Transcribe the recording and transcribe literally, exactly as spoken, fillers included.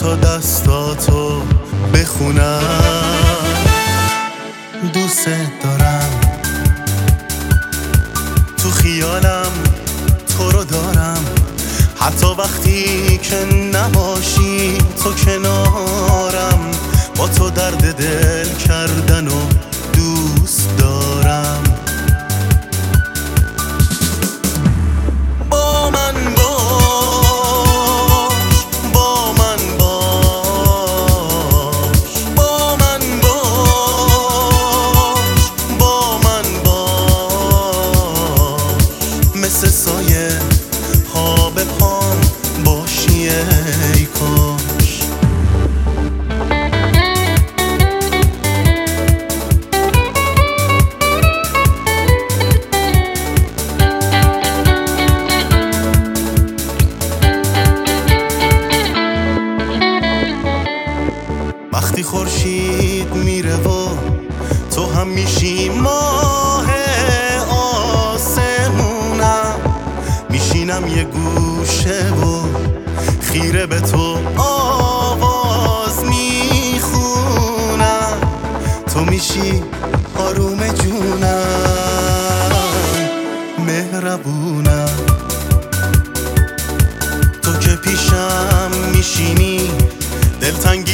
تا دستاتو بخونم. دوست دارم، تو خیالم تو رو دارم، حتی وقتی که نباشی تو کنارم. با تو درد دل کردن و دوست دارم. با من باش، با من باش، با من باش، با من باش. مثل سایه پا به پام باشی ای کاش. وقتی خورشید میره و تو هم میشی ماه آسمونم، میشینم یه گوشه و خیره به تو آواز میخونم. تو میشی آروم جونم، مهربونم. تو که پیشم میشینی دلتنگ